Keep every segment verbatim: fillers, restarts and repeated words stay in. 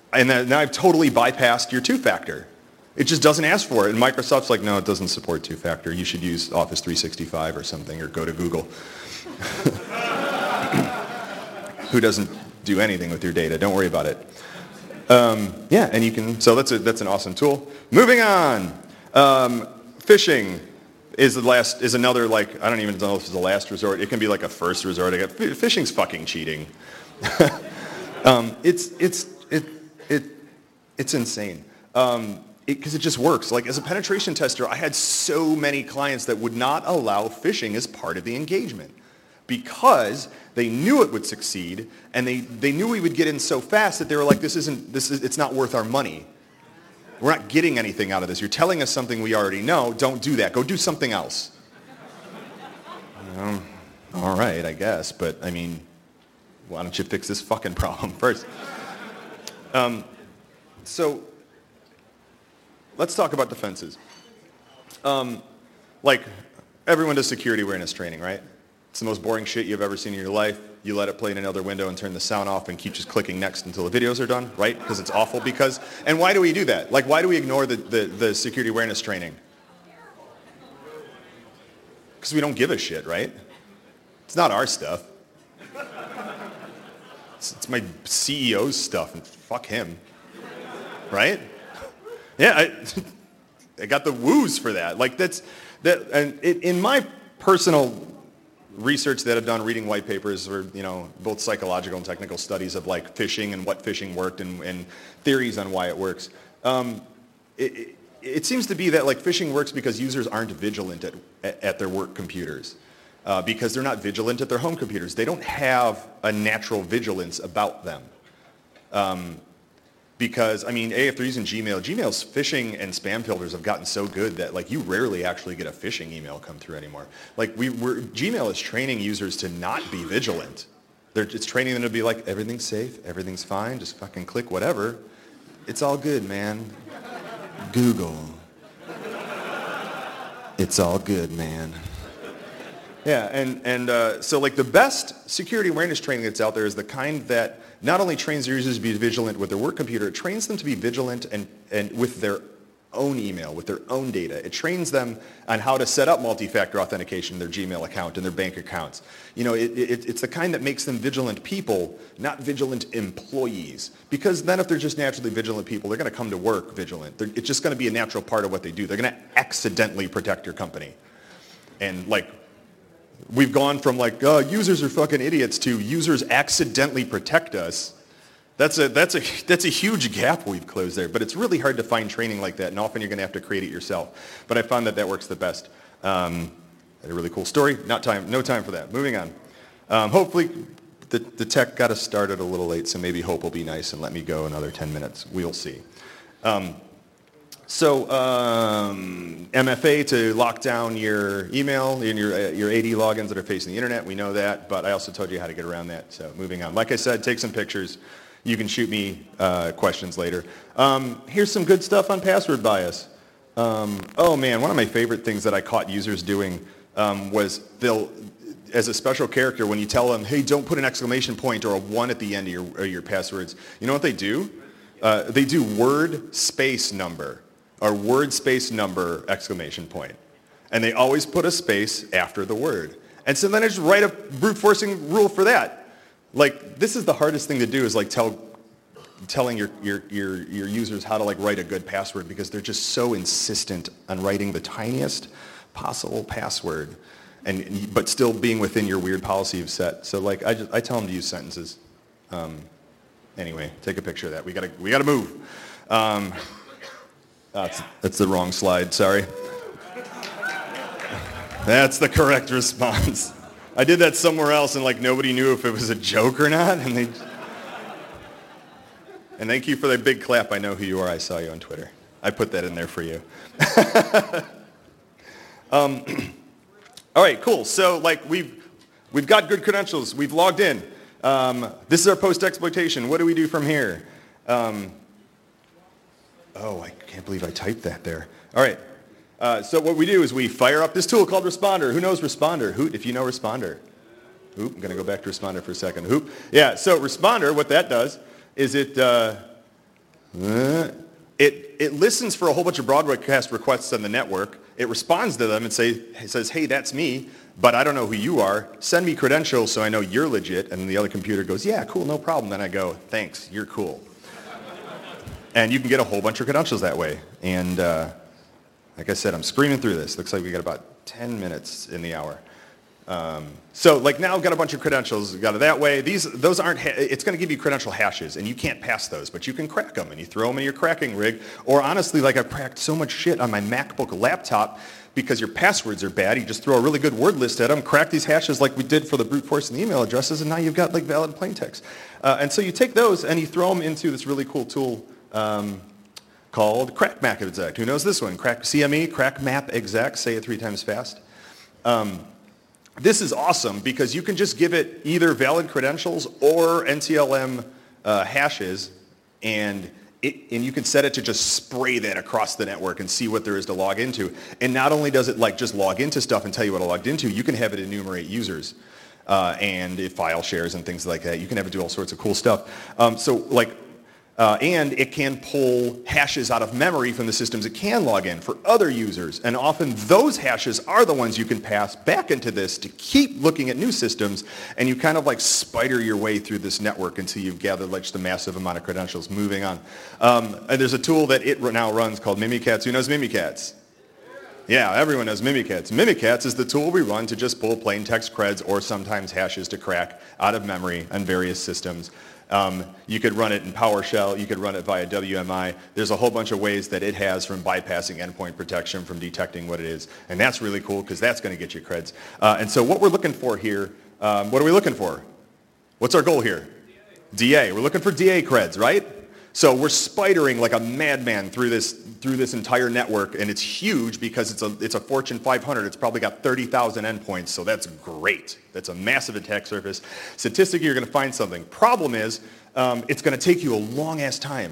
and then, now I've totally bypassed your two-factor. It just doesn't ask for it. And Microsoft's like, no, it doesn't support two-factor. You should use Office three sixty-five or something, or go to Google. Who doesn't do anything with your data. Don't worry about it. Um, yeah, and you can, so that's, a, that's an awesome tool. Moving on. Um, phishing is the last, is another, like, I don't even know if it's the last resort. It can be like a first resort. I got, phishing's fucking cheating. um, it's, it's, it, it, it's insane. Um, Because it, it just works. Like, as a penetration tester, I had so many clients that would not allow phishing as part of the engagement because they knew it would succeed, and they, they knew we would get in so fast that they were like, this isn't, this is, it's not worth our money. We're not getting anything out of this. You're telling us something we already know. Don't do that. Go do something else. um, all right, I guess, but I mean, why don't you fix this fucking problem first? Um, so, let's talk about defenses. Um, like, everyone does security awareness training, right? It's the most boring shit you've ever seen in your life. You let it play in another window and turn the sound off and keep just clicking next until the videos are done, right? Because it's awful because, and why do we do that? Like, why do we ignore the, the, the security awareness training? Because we don't give a shit, right? It's not our stuff. It's, it's my C E O's stuff, and fuck him, right? Yeah, I, I got the woos for that. Like that's that, and it, in my personal research that I've done, reading white papers or you know both psychological and technical studies of like phishing and what phishing worked and, and theories on why it works. Um, it, it, it seems to be that like phishing works because users aren't vigilant at at their work computers. Uh, because they're not vigilant at their home computers. They don't have a natural vigilance about them. Um, Because, I mean, A, if they're using Gmail, Gmail's phishing and spam filters have gotten so good that, like, you rarely actually get a phishing email come through anymore. Like, we, we're, Gmail is training users to not be vigilant. They're, it's training them to be like, everything's safe, everything's fine, just fucking click whatever. It's all good, man. Google. It's all good, man. Yeah, and, and uh, so, like, the best security awareness training that's out there is the kind that not only trains their users to be vigilant with their work computer, it trains them to be vigilant and, and with their own email, with their own data. It trains them on how to set up multi-factor authentication in their Gmail account and their bank accounts. You know, it, it, it's the kind that makes them vigilant people, not vigilant employees. Because then if they're just naturally vigilant people, they're going to come to work vigilant. They're, it's just going to be a natural part of what they do. They're going to accidentally protect your company. And like, we've gone from like, oh, users are fucking idiots to users accidentally protect us. That's a, that's a, that's a huge gap we've closed there. But it's really hard to find training like that, and often you're going to have to create it yourself. But I found that that works the best. Um, a really cool story. Not time, no time for that. Moving on. Um, hopefully the, the tech got us started a little late, so maybe Hope will be nice and let me go another ten minutes. We'll see. Um, So um, M F A to lock down your email and your, uh, your A D logins that are facing the internet. We know that, but I also told you how to get around that. So moving on. Like I said, take some pictures. You can shoot me uh, questions later. Um, here's some good stuff on password bias. Um, oh man, one of my favorite things that I caught users doing um, was they'll, as a special character, when you tell them, hey, don't put an exclamation point or a one at the end of your, of your passwords, you know what they do? Uh, they do word space number. Or word space number exclamation point. And they always put a space after the word. And so then I just write a brute forcing rule for that. Like, this is the hardest thing to do is like tell, telling your, your, your, your users how to like write a good password because they're just so insistent on writing the tiniest possible password and, but still being within your weird policy you've set. So like, I, just, I tell them to use sentences. Um, anyway, take a picture of that. We gotta, we gotta move. Um, That's, that's the wrong slide, sorry. That's the correct response. I did that somewhere else and like nobody knew if it was a joke or not. And they. And thank you for the big clap. I know who you are. I saw you on Twitter. I put that in there for you. um, all right, cool. So like we've, we've got good credentials. We've logged in. Um, this is our post-exploitation. What do we do from here? Um, Oh, I can't believe I typed that there. All right. Uh, so what we do is we fire up this tool called Responder. Who knows Responder? Hoot if you know Responder. Oop, I'm going to go back to Responder for a second. Hoop. Yeah, so Responder, what that does is it, uh, Uh, it, it listens for a whole bunch of broadcast requests on the network. It responds to them and say, it says, hey, that's me, but I don't know who you are. Send me credentials so I know you're legit. And the other computer goes, yeah, cool, no problem. Then I go, thanks, you're cool. And you can get a whole bunch of credentials that way. And uh, like I said, I'm screaming through this. Looks like we got about ten minutes in the hour. Um, so like now I've got a bunch of credentials, got it that way. These, those aren't, ha- it's going to give you credential hashes and you can't pass those, but you can crack them and you throw them in your cracking rig. Or honestly, like I've cracked so much shit on my MacBook laptop because your passwords are bad. You just throw a really good word list at them, crack these hashes like we did for the brute force and the email addresses, and now you've got like valid plain text. Uh, and so you take those and you throw them into this really cool tool um, called Crack Map Exec. Who knows this one? Crack C M E, Crack Map Exec. Say it three times fast. Um, This is awesome because you can just give it either valid credentials or N T L M uh, hashes, and it, and you can set it to just spray that across the network and see what there is to log into. And not only does it like just log into stuff and tell you what it logged into, you can have it enumerate users uh, and it file shares and things like that. You can have it do all sorts of cool stuff. Um, so like. Uh, and it can pull hashes out of memory from the systems it can log in for other users. And often those hashes are the ones you can pass back into this to keep looking at new systems. And you kind of like spider your way through this network until you've gathered like just a massive amount of credentials. Moving on. Um, and there's a tool that it now runs called Mimikatz. Who knows Mimikatz? Yeah, everyone knows Mimikatz. Mimikatz is the tool we run to just pull plain text creds or sometimes hashes to crack out of memory on various systems. Um, you could run it in PowerShell. You could run it via W M I. There's a whole bunch of ways that it has from bypassing endpoint protection, from detecting what it is. And that's really cool because that's going to get you creds. Uh, and so what we're looking for here, um, what are we looking for? What's our goal here? D A. We're looking for D A creds, right? So we're spidering like a madman through this through this entire network, and it's huge because it's a it's a Fortune five hundred. It's probably got thirty thousand endpoints, so that's great. That's a massive attack surface. Statistically, you're going to find something. Problem is, um, it's going to take you a long ass time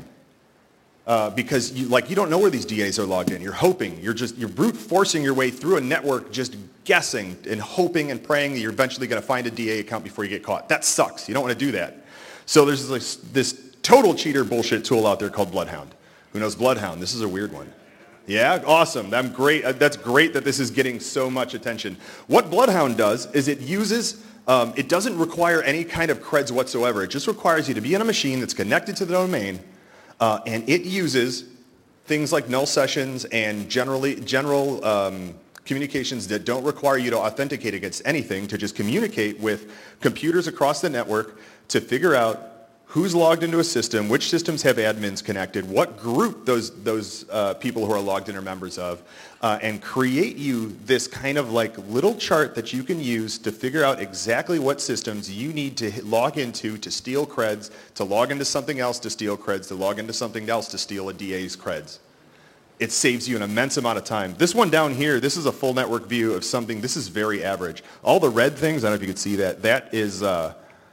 uh, because you like you don't know where these D As are logged in. You're hoping. You're just you're brute forcing your way through a network, just guessing and hoping and praying that you're eventually going to find a D A account before you get caught. That sucks. You don't want to do that. So there's this, this total cheater bullshit tool out there called Bloodhound. Who knows Bloodhound? This is a weird one. Yeah, awesome. I'm great. That's great that this is getting so much attention. What Bloodhound does is it uses, um, it doesn't require any kind of creds whatsoever. It just requires you to be in a machine that's connected to the domain, uh, and it uses things like null sessions and generally general um, communications that don't require you to authenticate against anything, to just communicate with computers across the network to figure out who's logged into a system, which systems have admins connected, what group those those uh, people who are logged in are members of, uh, and create you this kind of like little chart that you can use to figure out exactly what systems you need to hit, log into to steal creds, to log into something else to steal creds, to log into something else to steal a D A's creds. It saves you an immense amount of time. This one down here, this is a full network view of something. This is very average. All the red things, I don't know if you can see that, that is, uh,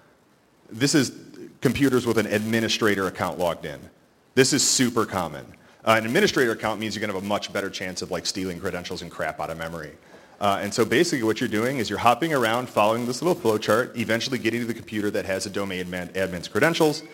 this is computers with an administrator account logged in. This is super common. Uh, an administrator account means you're going to have a much better chance of like stealing credentials and crap out of memory. Uh, and so basically what you're doing is you're hopping around following this little flow chart, eventually getting to the computer that has a domain admin's credentials.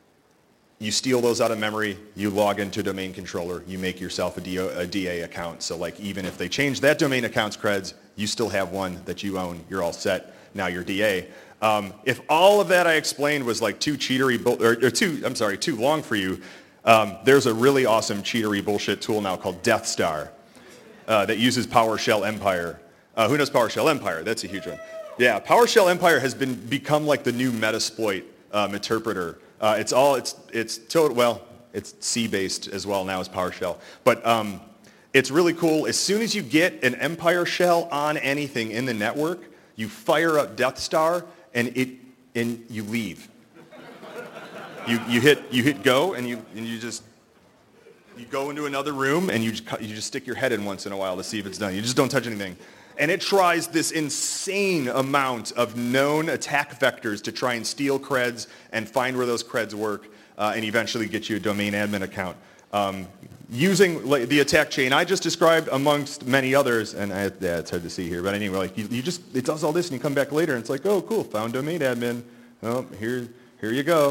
You steal those out of memory, you log into domain controller, you make yourself a, D O, a D A account. So like even if they change that domain account's creds, you still have one that you own, you're all set, now you're D A. Um, if all of that I explained was like too cheatery, or, or too, I'm sorry, too long for you, um, there's a really awesome cheatery bullshit tool now called Death Star uh, that uses PowerShell Empire. Uh, who knows PowerShell Empire? That's a huge one. Yeah, PowerShell Empire has been become like the new Metasploit um, interpreter. Uh, it's all, it's, it's total, well, it's C-based as well now as PowerShell. But um, it's really cool. As soon as you get an Empire shell on anything in the network, you fire up Death Star, and it and you leave. You you hit you hit go and you and you just you go into another room and you just, you just stick your head in once in a while to see if it's done. You just don't touch anything. And it tries this insane amount of known attack vectors to try and steal creds and find where those creds work uh, and eventually get you a domain admin account. Um, using like, the attack chain I just described amongst many others, and I, yeah, it's hard to see here, but anyway, like you, you just, it does all this and you come back later and it's like, oh cool, found domain admin, oh, here, here you go,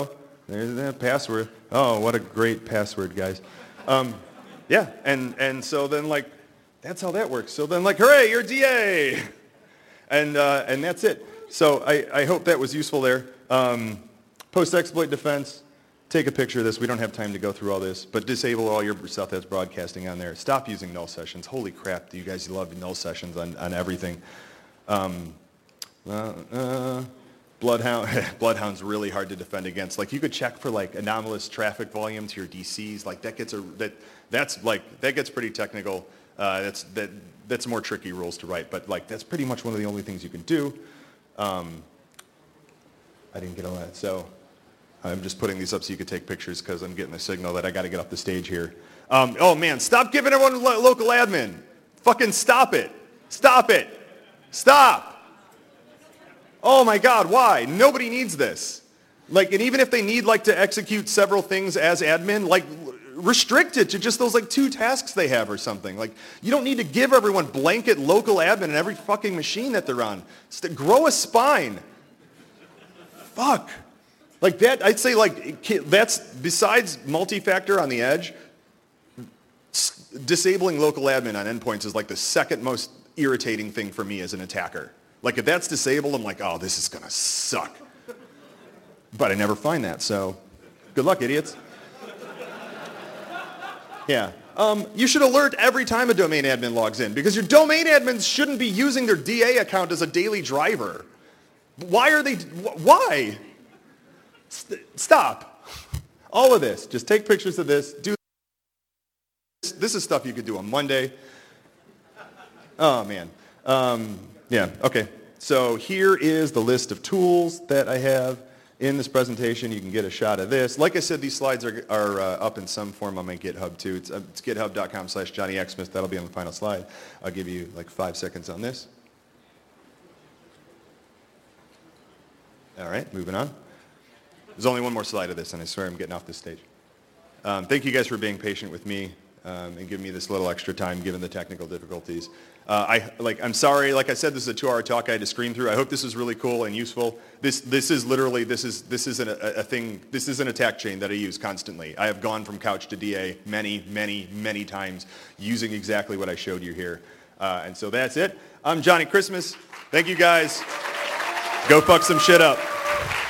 There's that password. Oh, what a great password, guys. Um, yeah, and, and so then like, that's how that works. So then like, hooray, you're D A. And, uh, and that's it. So I, I hope that was useful there. Um, post-exploit defense, take a picture of this. We don't have time to go through all this, but disable all your stuff that's broadcasting on there. Stop using null sessions. Holy crap, do you guys love null sessions on, on everything. Um, uh, uh, Bloodhound, Bloodhound's really hard to defend against. Like you could check for like anomalous traffic volume to your D Cs. Like that gets a, that, that's like, that gets pretty technical. Uh, that's, that, that's more tricky rules to write, but like that's pretty much one of the only things you can do. Um, I didn't get all that, so I'm just putting these up so you could take pictures because I'm getting a signal that I got to get off the stage here. Um, oh man, stop giving everyone lo- local admin. Fucking stop it. Stop it. Stop. Oh my God, why? Nobody needs this. Like, and even if they need like to execute several things as admin, like restrict it to just those like two tasks they have or something. Like, you don't need to give everyone blanket local admin in every fucking machine that they're on. St- grow a spine. Fuck. Like that, I'd say like, that's, besides multi-factor on the edge, s- disabling local admin on endpoints is like the second most irritating thing for me as an attacker. Like if that's disabled, I'm like, oh, this is gonna suck. But I never find that, so good luck, idiots. Yeah. Um, you should alert every time a domain admin logs in because your domain admins shouldn't be using their D A account as a daily driver. Why are they, why? St- stop. All of this. Just take pictures of this. Do this. This is stuff you could do on Monday. Oh, man. Um, yeah, okay. So here is the list of tools that I have in this presentation. You can get a shot of this. Like I said, these slides are, are uh, up in some form on my GitHub too. It's, uh, it's github.com slash Johnny Xmas. That'll be on the final slide. I'll give you like five seconds on this. All right, moving on. There's only one more slide of this, and I swear I'm getting off this stage. Um, thank you guys for being patient with me um, and giving me this little extra time given the technical difficulties. Uh, I, like, I'm sorry, like I said, this is a two-hour talk I had to scream through. I hope this is really cool and useful. This, this is literally, this is, this is an, a, a thing, this is an attack chain that I use constantly. I have gone from couch to D A many, many, many times using exactly what I showed you here. Uh, and so that's it. I'm Johnny Christmas. Thank you guys. Go fuck some shit up.